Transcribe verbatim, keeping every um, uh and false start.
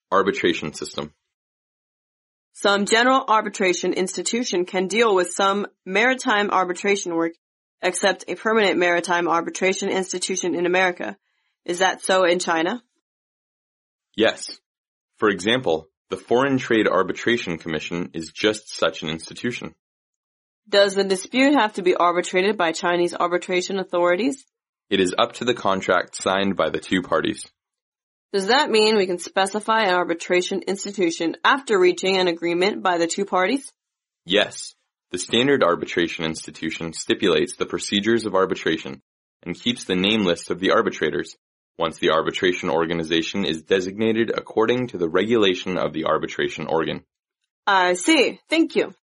Arbitration system. Some general arbitration institution can deal with some maritime arbitration work, except a permanent maritime arbitration institution in America. Is that so in China? Yes. For example, the Foreign Trade Arbitration Commission is just such an institution. Does the dispute have to be arbitrated by Chinese arbitration authorities? It is up to the contract signed by the two parties. Does that mean we can specify an arbitration institution after reaching an agreement by the two parties? Yes. The standard arbitration institution stipulates the procedures of arbitration and keeps the name list of the arbitrators once the arbitration organization is designated according to the regulation of the arbitration organ. I see. Thank you.